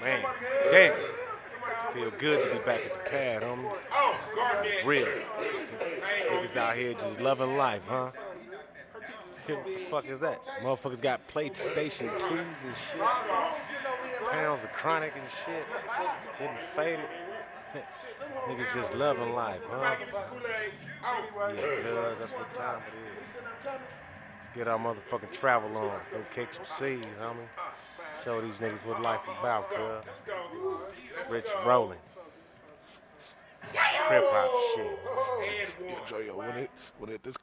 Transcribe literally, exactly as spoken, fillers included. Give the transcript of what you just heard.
Man, damn. Feel good to be back at the pad, homie. Real. Niggas out here just loving life, huh? What the fuck is that? Motherfuckers got PlayStation twos and shit. Pounds of chronic and shit. Getting faded. Niggas just loving life, huh? Yeah, cuz that's what time it is. Let's get our motherfucking travel on. Go kick some C's, homie. Show these niggas what life about, cuz. Rich rolling. Crip hop shit. Yo, Joe, yo, when it, when it, this